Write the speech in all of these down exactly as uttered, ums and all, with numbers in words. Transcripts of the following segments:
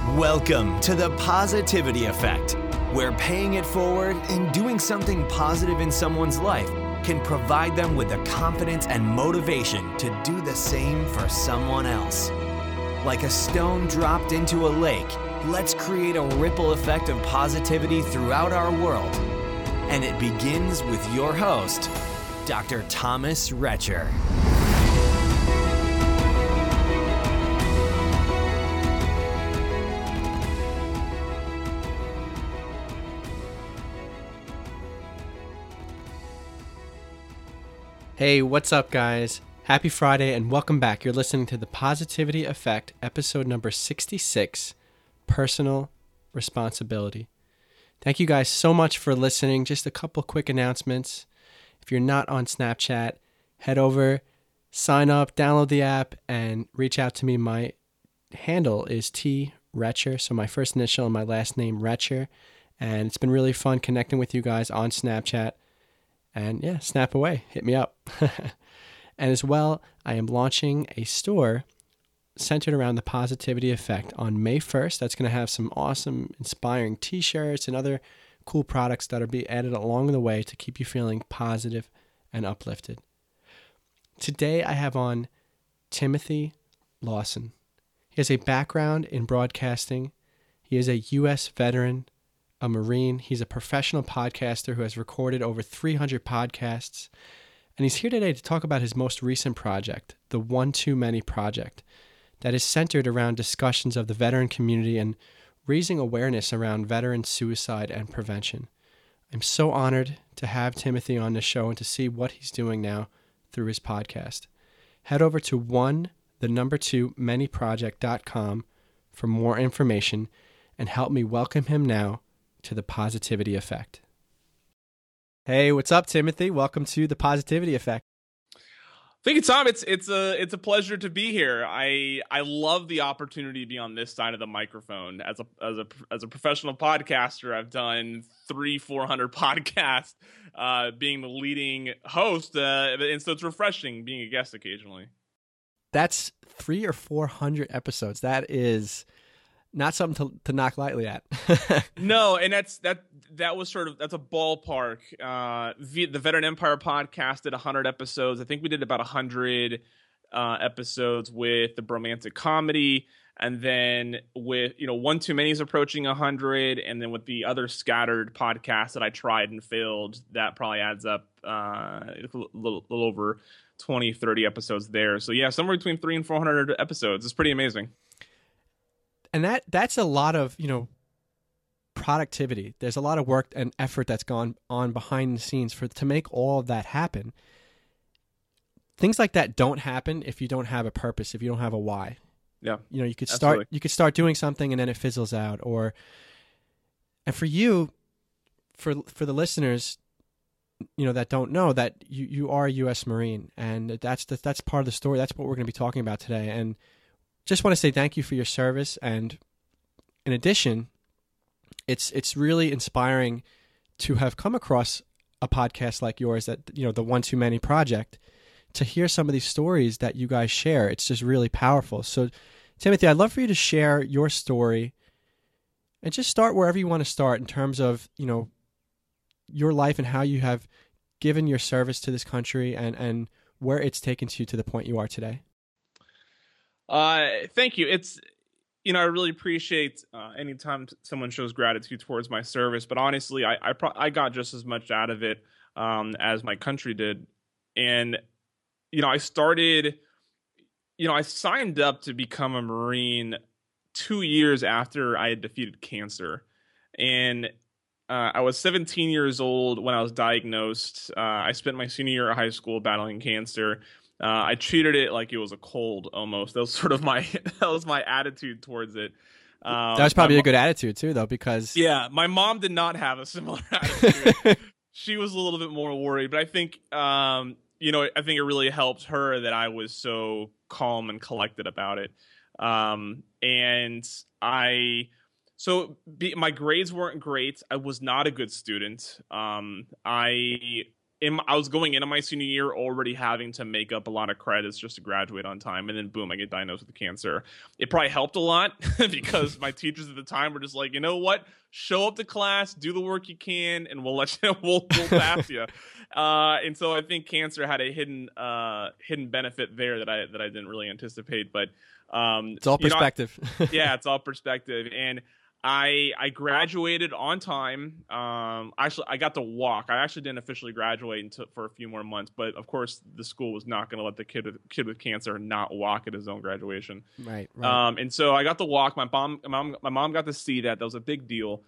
Welcome to the Positivity Effect, where paying it forward and doing something positive in someone's life can provide them with the confidence and motivation to do the same for someone else. Like a stone dropped into a lake, let's create a ripple effect of positivity throughout our world. And it begins with your host, Doctor Thomas Retcher. Hey, what's up, guys? Happy Friday and welcome back. You're listening to the Positivity Effect, episode number sixty-six, Personal Responsibility. Thank you guys so much for listening. Just a couple quick announcements. If you're not on Snapchat, head over, sign up, download the app, and reach out to me. My handle is T Retcher, so my first initial and my last name, Retcher. And it's been really fun connecting with you guys on Snapchat. And yeah, snap away, hit me up. And as well, I am launching a store centered around the Positivity Effect on May first. That's going to have some awesome, inspiring t-shirts and other cool products that will be added along the way to keep you feeling positive and uplifted. Today, I have on Timothy Lawson. He has a background in broadcasting. He is a U S veteran, a Marine. He's a professional podcaster who has recorded over three hundred podcasts. And he's here today to talk about his most recent project, the One Too Many Project, that is centered around discussions of the veteran community and raising awareness around veteran suicide and prevention. I'm so honored to have Timothy on the show and to see what he's doing now through his podcast. Head over to one, the number two, many project dot com for more information and help me welcome him now to the Positivity Effect. Hey, what's up, Timothy? Welcome to the Positivity Effect. Thank you, Tom. It's it's a it's a pleasure to be here. I I love the opportunity to be on this side of the microphone. As a as a as a professional podcaster, I've done three four hundred podcasts, uh, being the leading host, uh, and so it's refreshing being a guest occasionally. That's three or four hundred episodes. That is not something to, to knock lightly at. No, and that's that that was sort of that's a ballpark. Uh, the, the Veteran Empire podcast did one hundred episodes. I think we did about one hundred uh, episodes with the Bromantic Comedy, and then with you know One Too Many is approaching one hundred, and then with the other scattered podcasts that I tried and failed, that probably adds up uh, a little, little over twenty, thirty episodes there. So yeah, somewhere between three and four hundred episodes. It's pretty amazing. And that that's a lot of, you know, productivity. There's a lot of work and effort that's gone on behind the scenes for to make all of that happen. Things like that don't happen if you don't have a purpose, if you don't have a why. Yeah. You know, you could absolutely. start you could start doing something and then it fizzles out. Or and for you, for for the listeners, you know, that don't know that you, you are a U S Marine, and that's the, that's part of the story. That's what we're going to be talking about today. And just want to say thank you for your service, and in addition, it's it's really inspiring to have come across a podcast like yours, that you know the One Too Many Project, to hear some of these stories that you guys share. It's just really powerful. So, Timothy, I'd love for you to share your story, and just start wherever you want to start in terms of you know your life and how you have given your service to this country, and and where it's taken you to the point you are today. Uh, thank you. It's, you know, I really appreciate uh, anytime someone shows gratitude towards my service, but honestly, I I, pro- I got just as much out of it um, as my country did. And, you know, I started, you know, I signed up to become a Marine two years after I had defeated cancer. And uh, I was seventeen years old when I was diagnosed. Uh, I spent my senior year of high school battling cancer. Uh, I treated it like it was a cold almost. That was sort of my that was my attitude towards it. Um, that was probably mo- a good attitude too, though, because yeah, my mom did not have a similar attitude. She was a little bit more worried, but I think um, you know I think it really helped her that I was so calm and collected about it. Um, and I so be, my grades weren't great. I was not a good student. Um, I in, I was going into my senior year already having to make up a lot of credits just to graduate on time, and then boom, I get diagnosed with cancer. It probably helped a lot because my teachers at the time were just like, you know what, show up to class, do the work you can, and we'll let you, we'll, we'll pass you. Uh, and so I think cancer had a hidden, uh, hidden benefit there that I that I didn't really anticipate. But um, it's all perspective. You know, yeah, it's all perspective, and. I I graduated on time. Um, actually, I got to walk. I actually didn't officially graduate until for a few more months, but of course, the school was not going to let the kid with, kid with cancer not walk at his own graduation. Right. right. Um, and so I got to walk. My mom, my mom, my mom got to see that. That was a big deal.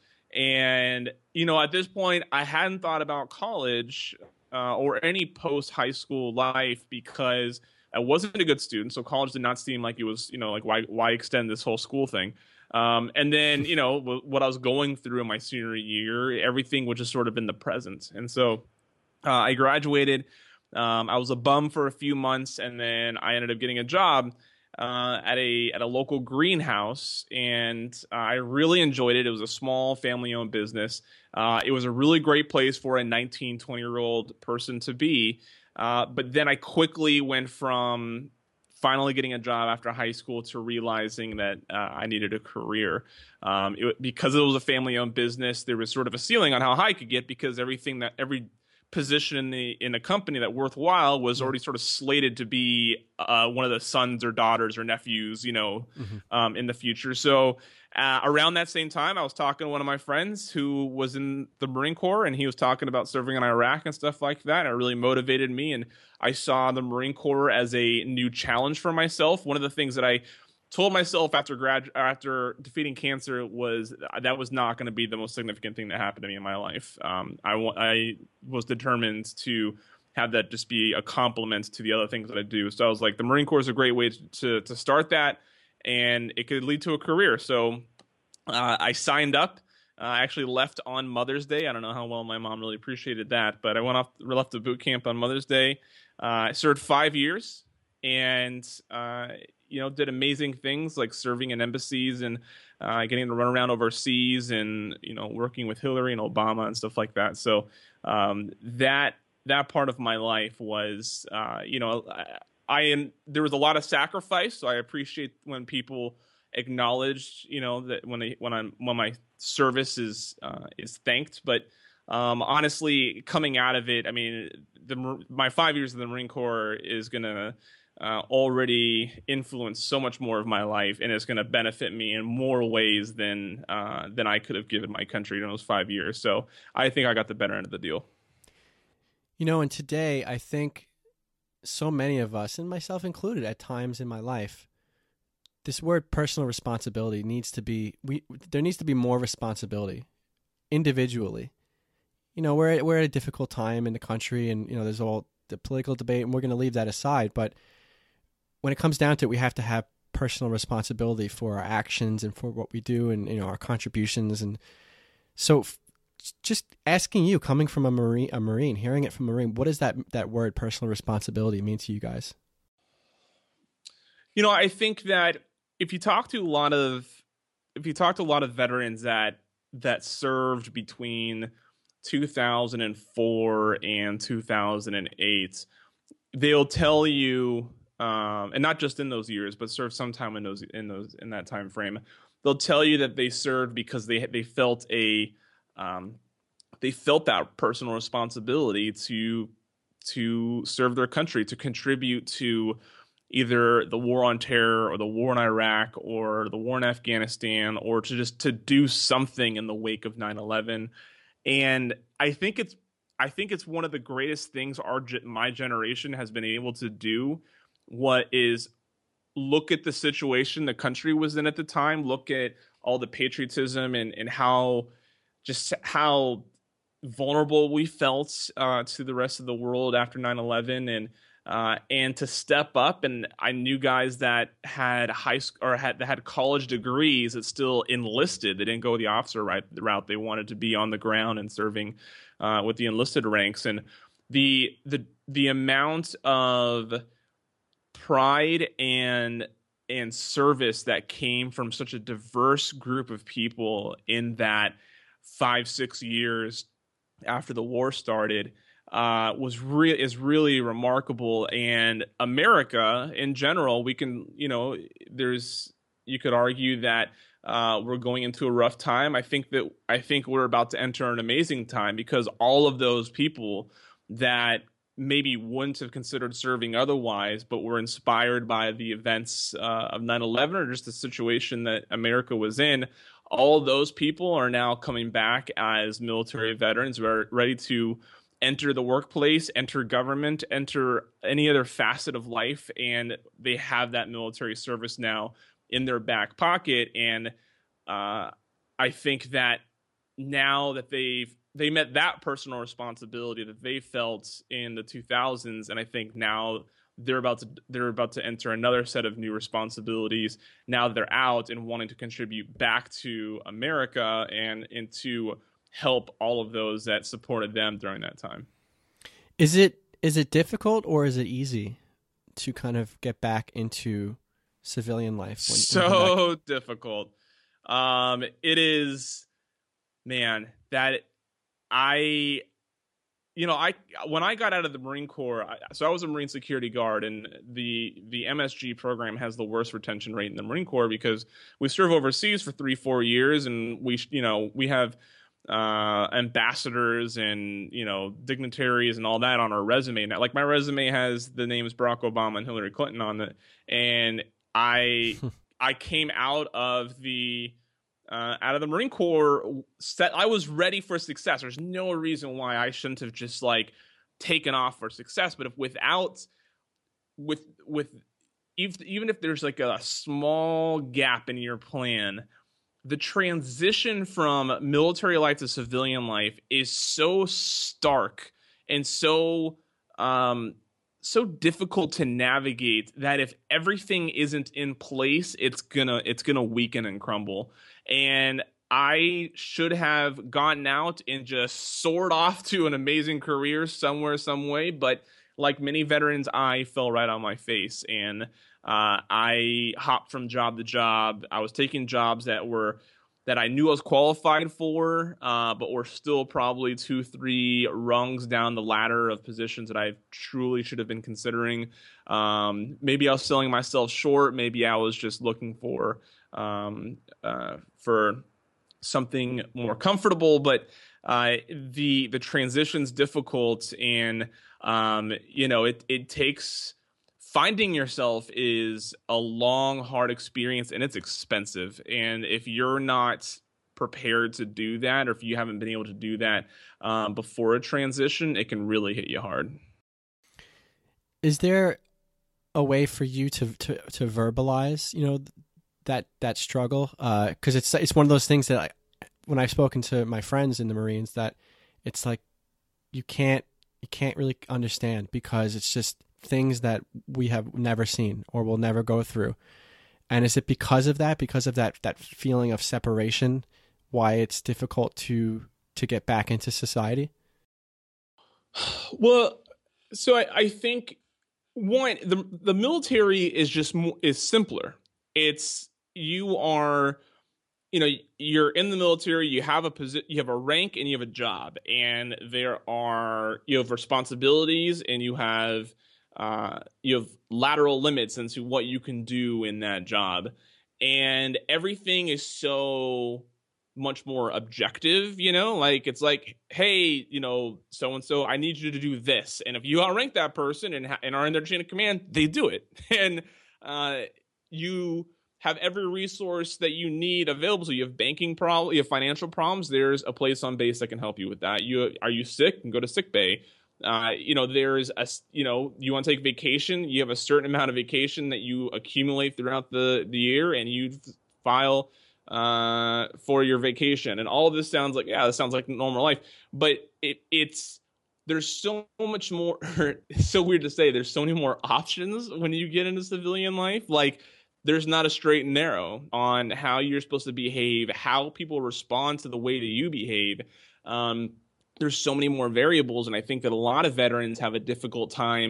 And you know, at this point, I hadn't thought about college uh, or any post high school life because I wasn't a good student. So college did not seem like it was, you know, like why why extend this whole school thing. Um, and then, you know, w- what I was going through in my senior year, everything was just sort of in the present. And so uh, I graduated. Um, I was a bum for a few months, and then I ended up getting a job uh, at a at a local greenhouse, and uh, I really enjoyed it. It was a small family-owned business. Uh, it was a really great place for a nineteen, twenty-year-old person to be. Uh, but then I quickly went from finally getting a job after high school to realizing that uh, I needed a career. Um, it, because it was a family-owned business, there was sort of a ceiling on how high I could get because everything that every position in the in the company that worthwhile was already sort of slated to be uh, one of the sons or daughters or nephews, you know, mm-hmm. um, in the future. So uh, around that same time, I was talking to one of my friends who was in the Marine Corps, and he was talking about serving in Iraq and stuff like that. And it really motivated me, and I saw the Marine Corps as a new challenge for myself. One of the things that I told myself after grad after defeating cancer was that was not going to be the most significant thing that happened to me in my life. Um, I, I was determined to have that just be a compliment to the other things that I do. So I was like, the Marine Corps is a great way to to start that, and it could lead to a career. So uh, I signed up. Uh, I actually left on Mother's Day. I don't know how well my mom really appreciated that, but I went off, left the boot camp on Mother's Day. Uh, I served five years, and uh, you know, did amazing things like serving in embassies and uh, getting to run around overseas, and you know, working with Hillary and Obama and stuff like that. So um, that that part of my life was, uh, you know, I, I am there was a lot of sacrifice. So I appreciate when people acknowledge, you know, that when they when I'm when my service is uh, is thanked. But um, honestly, coming out of it, I mean, the my five years in the Marine Corps is gonna Uh, already influenced so much more of my life, and it's going to benefit me in more ways than uh, than I could have given my country in those five years. So I think I got the better end of the deal. You know, and today I think so many of us, and myself included at times in my life, this word personal responsibility needs to be, we there needs to be more responsibility individually. You know, we're, we're at a difficult time in the country, and, you know, there's all the political debate, and we're going to leave that aside. But when it comes down to it, we have to have personal responsibility for our actions and for what we do, and, you know, our contributions. And so f- just asking you, coming from a Marine, a Marine, hearing it from a Marine, what does that, that word personal responsibility mean to you guys? You know, I think that if you talk to a lot of, if you talk to a lot of veterans that, that served between two thousand four and two thousand eight, they'll tell you, Um, and not just in those years, but served sometime in those in those in that time frame. They'll tell you that they served because they they felt a um, they felt that personal responsibility to to serve their country, to contribute to either the war on terror or the war in Iraq or the war in Afghanistan, or to just to do something in the wake of nine eleven. And I think it's I think it's one of the greatest things our my generation has been able to do. What is look at the situation the country was in at the time, look at all the patriotism and, and how just how vulnerable we felt uh, to the rest of the world after nine eleven, and uh, and to step up. And I knew guys that had high school or had that had college degrees that still enlisted. They didn't go the officer route. They wanted to be on the ground and serving uh, with the enlisted ranks. And the the the amount of pride and and service that came from such a diverse group of people in that five, six years after the war started uh, was re- is really remarkable. And America in general, we can, you know, there's you could argue that uh, we're going into a rough time. I think that I think we're about to enter an amazing time because all of those people that maybe wouldn't have considered serving otherwise, but were inspired by the events uh, of nine eleven or just the situation that America was in. All those people are now coming back as military veterans who are ready to enter the workplace, enter government, enter any other facet of life, and they have that military service now in their back pocket. And uh, I think that now that they've they met that personal responsibility that they felt in the two thousands, and I think now they're about to they're about to enter another set of new responsibilities now that they're out and wanting to contribute back to America and and to help all of those that supported them during that time. Is it is it difficult or is it easy to kind of get back into civilian life? When, so when difficult. Um, it is, man, that I, you know, I when I got out of the Marine Corps, I, so I was a Marine security guard, and the the M S G program has the worst retention rate in the Marine Corps because we serve overseas for three, four years, and we, you know, we have uh, ambassadors and, you know, dignitaries and all that on our resume. Now, like my resume has the names Barack Obama and Hillary Clinton on it, and I I came out of the Uh, out of the Marine Corps, set, I was ready for success. There's no reason why I shouldn't have just like taken off for success. But if without, with with even even if there's like a small gap in your plan, the transition from military life to civilian life is so stark and so um, so difficult to navigate that if everything isn't in place, it's gonna it's gonna weaken and crumble. And I should have gotten out and just soared off to an amazing career somewhere, some way. But like many veterans, I fell right on my face, and uh, I hopped from job to job. I was taking jobs that were that I knew I was qualified for, uh, but were still probably two, three rungs down the ladder of positions that I truly should have been considering. Um, maybe I was selling myself short. Maybe I was just looking for um, uh, for something more comfortable. But uh, the the transition's difficult, and um, you know it it takes. Finding yourself is a long, hard experience, and it's expensive. And if you're not prepared to do that, or if you haven't been able to do that um, before a transition, it can really hit you hard. Is there a way for you to to, to verbalize, you know, that that struggle? Because uh, it's it's one of those things that I, when I've spoken to my friends in the Marines, that it's like you can't you can't really understand because it's just things that we have never seen or will never go through. And is it because of that, because of that, that feeling of separation, why it's difficult to, to get back into society? Well, so I, I think one, the, the military is just more, is simpler. It's, you are, you know, you're in the military, you have a position, you have a rank and you have a job, and there are, you have responsibilities, and you have, Uh, you have lateral limits into what you can do in that job. And everything is so much more objective, you know, like it's like, hey, you know, so-and-so, I need you to do this. And if you outrank that person and, ha- and are in their chain of command, they do it. And uh, you have every resource that you need available. So you have banking problems, you have financial problems. There's a place on base that can help you with that. You Are you sick? You can go to sick bay. Uh, you know, there's a, you know, you want to take vacation, you have a certain amount of vacation that you accumulate throughout the, the year, and you file uh, for your vacation. And all of this sounds like, yeah, this sounds like normal life, but it, it's, there's so much more, it's so weird to say, there's so many more options when you get into civilian life. Like, there's not a straight and narrow on how you're supposed to behave, how people respond to the way that you behave. Um, There's so many more variables, and I think that a lot of veterans have a difficult time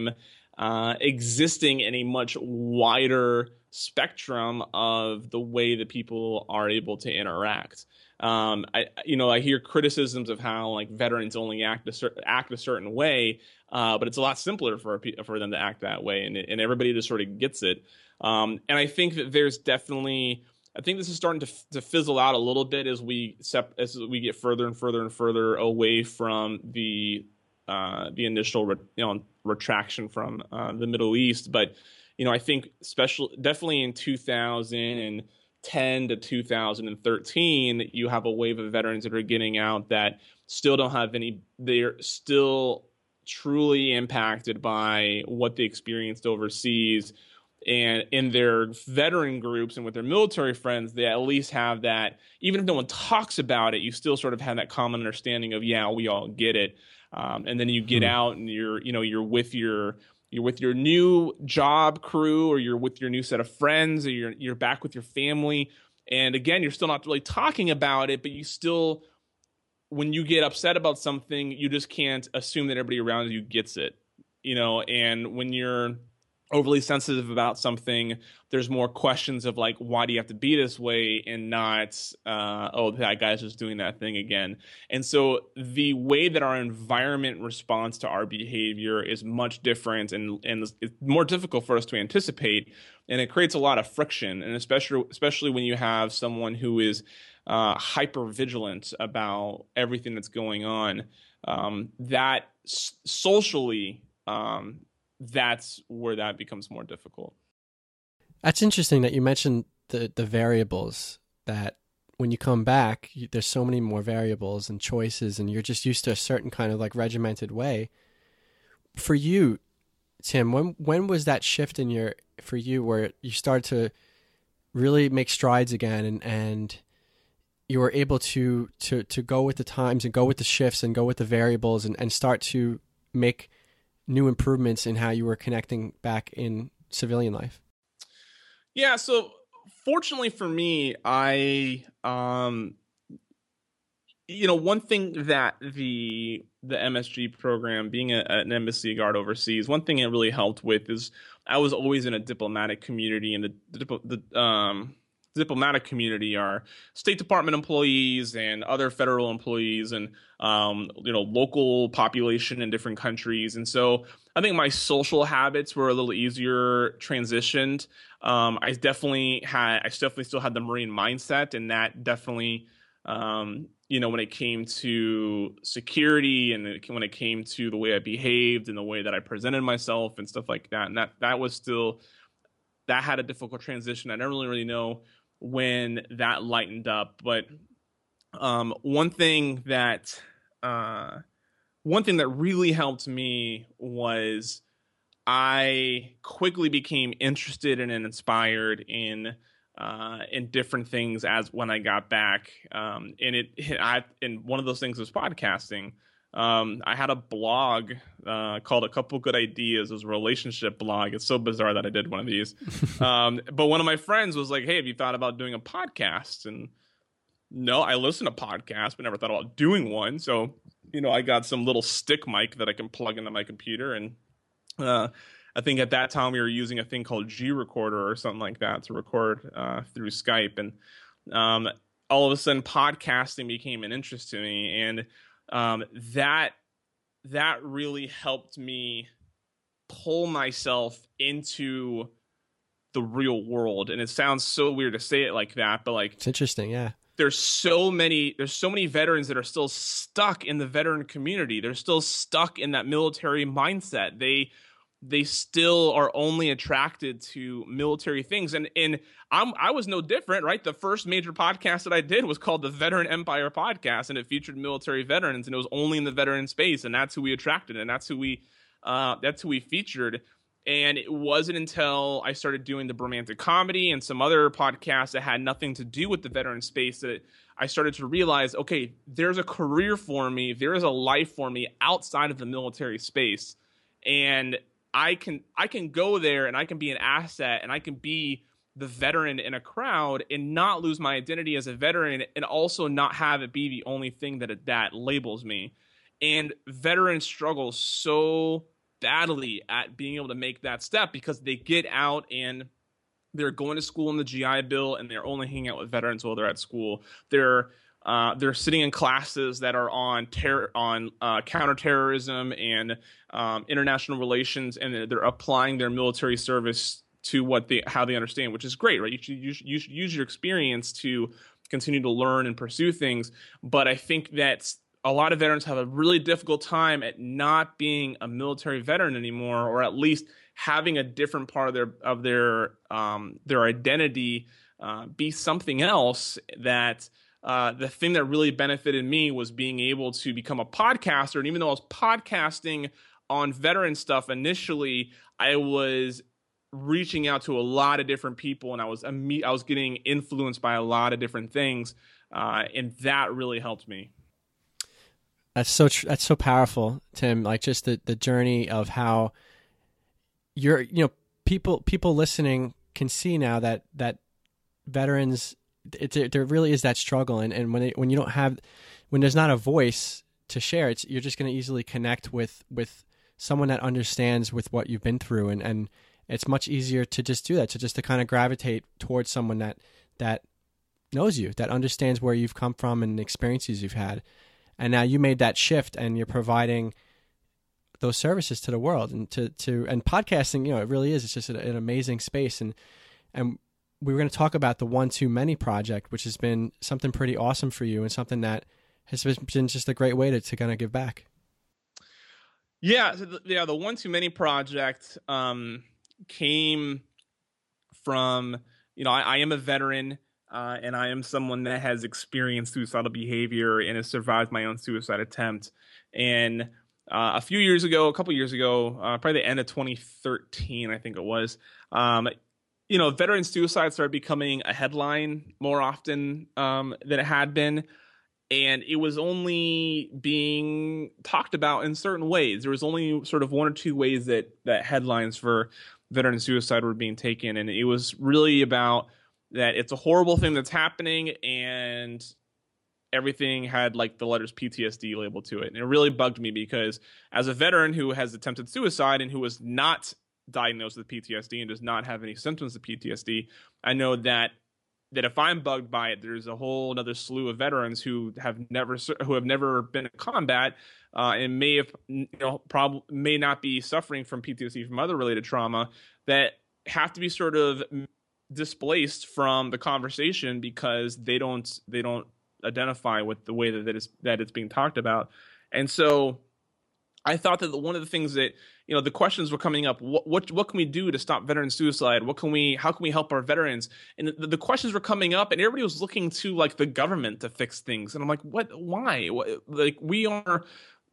uh, existing in a much wider spectrum of the way that people are able to interact. Um, I, you know, I hear criticisms of how like veterans only act a cer- act a certain way, uh, but it's a lot simpler for for them to act that way, and and everybody just sort of gets it. Um, and I think that there's definitely, I think this is starting to to fizzle out a little bit as we sep- as we get further and further and further away from the uh, the initial re- you know retraction from uh, the Middle East. But you know, I think especially definitely in two thousand ten to two thousand thirteen, you have a wave of veterans that are getting out that still don't have any, they're still truly impacted by what they experienced overseas. And in their veteran groups and with their military friends, they at least have that, even if no one talks about it, you still sort of have that common understanding of, yeah, we all get it. Um, and then you get mm-hmm. out and you're, you know, you're with your, You're with your new job crew, or you're with your new set of friends, or you're you're back with your family. And again, you're still not really talking about it, but you still, when you get upset about something, you just can't assume that everybody around you gets it, you know. And when you're overly sensitive about something, there's more questions of like, why do you have to be this way, and not, uh, oh, that guy's just doing that thing again. And so the way that our environment responds to our behavior is much different, and, and it's more difficult for us to anticipate, and it creates a lot of friction. And especially, especially when you have someone who is uh, hyper vigilant about everything that's going on, um, that s- socially, um, that's where that becomes more difficult. That's interesting that you mentioned the, the variables, that when you come back, you, there's so many more variables and choices, and you're just used to a certain kind of like regimented way. For you, Tim, when when was that shift in your, for you, where you started to really make strides again, and, and you were able to, to, to go with the times and go with the shifts and go with the variables, and, and start to make new improvements in how you were connecting back in civilian life? Yeah, so fortunately for me, I, um, you know, one thing that the the M S G program, being a, an embassy guard overseas, one thing it really helped with is I was always in a diplomatic community, and the the, the um. diplomatic community are State Department employees and other federal employees, and um, you know, local population in different countries. And so I think my social habits were a little easier transitioned. Um, I definitely had, I definitely still had the Marine mindset, and that definitely, um, you know, when it came to security, and it, when it came to the way I behaved and the way that I presented myself and stuff like that, and that that was still, that had a difficult transition. I don't really really know when that lightened up. But um, one thing that uh, one thing that really helped me was I quickly became interested and inspired in uh, in different things as when I got back. Um, and it, I, and one of those things was podcasting. Um, I had a blog uh, called A Couple Good Ideas. It was a relationship blog. It's so bizarre that I did one of these. um, but one of my friends was like, hey, have you thought about doing a podcast? And no, I listen to podcasts, but never thought about doing one. So, you know, I got some little stick mic that I can plug into my computer. And uh, I think at that time we were using a thing called G Recorder or something like that to record uh, through Skype. And um, all of a sudden, podcasting became an interest to me. And Um, that that really helped me pull myself into the real world. And it sounds so weird to say it like that, but like, it's interesting. Yeah. There's so many, there's so many veterans that are still stuck in the veteran community. They're still stuck in that military mindset. They, they still are only attracted to military things. And, and I'm, I was no different, right? The first major podcast that I did was called the Veteran Empire Podcast, and it featured military veterans, and it was only in the veteran space. And that's who we attracted. And that's who we, uh, that's who we featured. And it wasn't until I started doing the Bromantic Comedy and some other podcasts that had nothing to do with the veteran space that I started to realize, okay, there's a career for me. There is a life for me outside of the military space. And I can I can go there and I can be an asset and I can be the veteran in a crowd and not lose my identity as a veteran, and also not have it be the only thing that it, that labels me. And veterans struggle so badly at being able to make that step because they get out and they're going to school in the G I Bill and they're only hanging out with veterans while they're at school. They're uh, they're sitting in classes that are on terror, on uh, counterterrorism and um, international relations, and they're applying their military service to what they how they understand, which is great, right? You should, you should, you should use your experience to continue to learn and pursue things. But I think that a lot of veterans have a really difficult time at not being a military veteran anymore, or at least having a different part of their of their um, their identity uh, be something else. That uh, the thing that really benefited me was being able to become a podcaster. And even though I was podcasting on veteran stuff initially, I was reaching out to a lot of different people, and I was I was getting influenced by a lot of different things, uh, and that really helped me. That's so tr- that's so powerful, Tim. Like just the, the journey of how you're, you know, people people listening can see now that that veterans, it, there really is that struggle, and, and when it, when you don't have, when there's not a voice to share, it's you're just going to easily connect with with someone that understands with what you've been through, and, and it's much easier to just do that, to just to kind of gravitate towards someone that that knows you, that understands where you've come from and the experiences you've had. And now you made that shift and you're providing those services to the world, and to, to, and podcasting, you know, it really is, it's just an, an amazing space. And, and we were going to talk about the One Too Many project, which has been something pretty awesome for you and something that has been just a great way to, to kind of give back. Yeah. So the, yeah. The One Too Many project, um, came from, you know, I, I am a veteran. Uh, and I am someone that has experienced suicidal behavior and has survived my own suicide attempt. And uh, a few years ago, a couple years ago, uh, probably the end of twenty thirteen, I think it was, um, you know, veteran suicide started becoming a headline more often um, than it had been. And it was only being talked about in certain ways. There was only sort of one or two ways that, that headlines for veteran suicide were being taken. And it was really about that it's a horrible thing that's happening, and everything had like the letters P T S D labeled to it. And it really bugged me because as a veteran who has attempted suicide and who was not diagnosed with P T S D and does not have any symptoms of P T S D, I know that that if I'm bugged by it, there's a whole other slew of veterans who have never who have never been in combat uh, and may have you know prob- may not be suffering from P T S D from other related trauma that have to be sort of displaced from the conversation because they don't they don't identify with the way that it is that it's being talked about. And so I thought that the, one of the things that, you know, the questions were coming up, what what what can we do to stop veteran suicide? What can we how can we help our veterans? And the, the questions were coming up, and everybody was looking to like the government to fix things. And I'm like, what why? What, like we are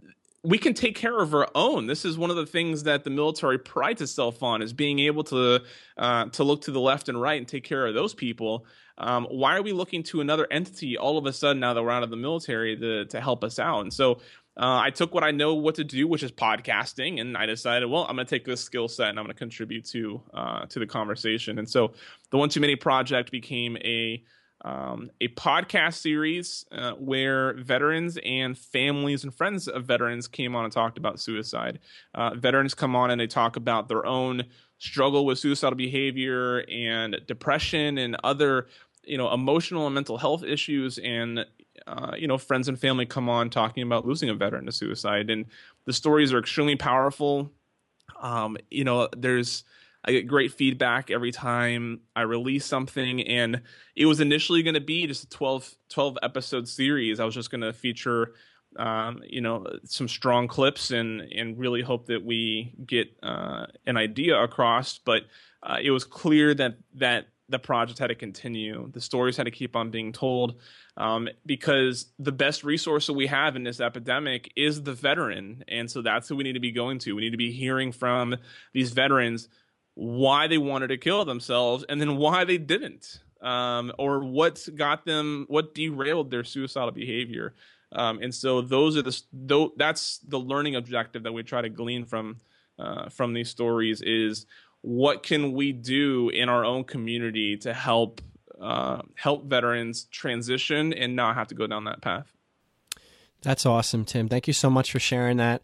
we can take care of our own. This is one of the things that the military prides itself on, is being able to uh, to look to the left and right and take care of those people. Um, why are we looking to another entity all of a sudden now that we're out of the military to to help us out? And so uh, I took what I know what to do, which is podcasting, and I decided, well, I'm going to take this skill set and I'm going to contribute to uh, to the conversation. And so the One Too Many project became a Um, a podcast series uh, where veterans and families and friends of veterans came on and talked about suicide. Uh, veterans come on and they talk about their own struggle with suicidal behavior and depression and other, you know, emotional and mental health issues. And, uh, you know, friends and family come on talking about losing a veteran to suicide. And the stories are extremely powerful. Um, you know, there's I get great feedback every time I release something, and it was initially going to be just a twelve, twelve episode series. I was just going to feature, um, you know, some strong clips and and really hope that we get uh, an idea across. But uh, it was clear that that the project had to continue. The stories had to keep on being told, um, because the best resource that we have in this epidemic is the veteran, and so that's who we need to be going to. We need to be hearing from these veterans why they wanted to kill themselves, and then why they didn't, um, or what got them, what derailed their suicidal behavior. Um, and so those are the, th- that's the learning objective that we try to glean from, uh, from these stories, is what can we do in our own community to help, uh, help veterans transition and not have to go down that path. That's awesome, Tim. Thank you so much for sharing that.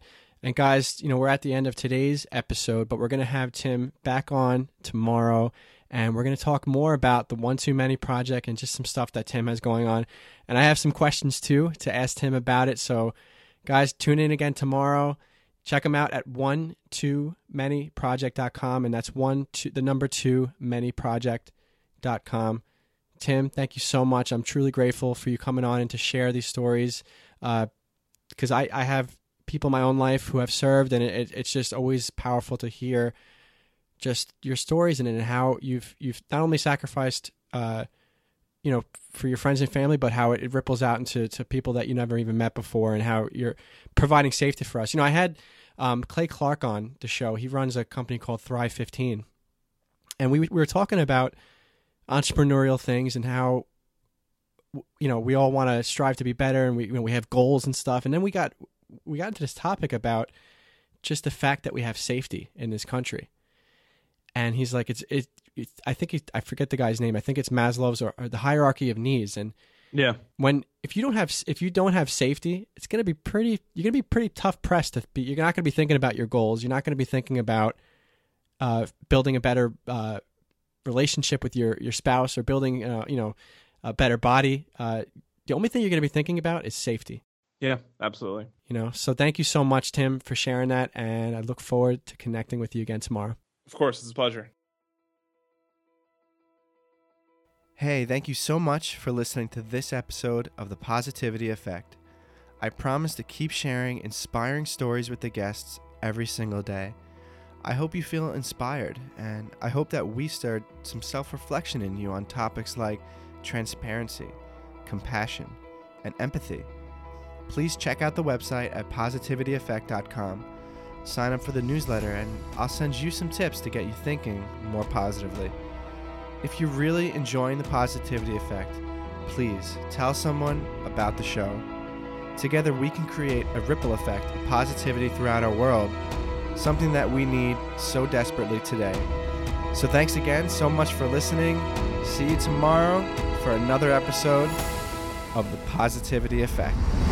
And guys, you know, we're at the end of today's episode, but we're going to have Tim back on tomorrow, and we're going to talk more about the One Too Many project and just some stuff that Tim has going on. And I have some questions too to ask Tim about it. So guys, tune in again tomorrow. Check them out at one too many project dot com, and that's one two, the number two many project dot com. Tim, thank you so much. I'm truly grateful for you coming on and to share these stories, uh, because I, I have people in my own life who have served, and it, it's just always powerful to hear just your stories and, and how you've you've not only sacrificed, uh, you know, for your friends and family, but how it, it ripples out into to people that you never even met before, and how you're providing safety for us. You know, I had um, Clay Clark on the show. He runs a company called Thrive fifteen, and we we were talking about entrepreneurial things and how, you know, we all want to strive to be better, and we you know, we have goals and stuff. And then we got we got into this topic about just the fact that we have safety in this country. And he's like, it's it. it I think it, I forget the guy's name. I think it's Maslow's or, or the hierarchy of needs. And yeah, when if you don't have if you don't have safety, it's gonna be pretty. You're gonna be pretty tough pressed to be. You're not gonna be thinking about your goals. You're not gonna be thinking about uh, building a better uh, relationship with your your spouse or building uh, you know a better body. Uh, the only thing you're gonna be thinking about is safety. Yeah, absolutely. You know. So thank you so much, Tim, for sharing that, and I look forward to connecting with you again tomorrow. Of course, it's a pleasure. Hey, thank you so much for listening to this episode of The Positivity Effect. I promise to keep sharing inspiring stories with the guests every single day. I hope you feel inspired, and I hope that we stirred some self-reflection in you on topics like transparency, compassion, and empathy. Please check out the website at positivity effect dot com. Sign up for the newsletter, and I'll send you some tips to get you thinking more positively. If you're really enjoying The Positivity Effect, please tell someone about the show. Together we can create a ripple effect of positivity throughout our world, something that we need so desperately today. So thanks again so much for listening. See you tomorrow for another episode of The Positivity Effect.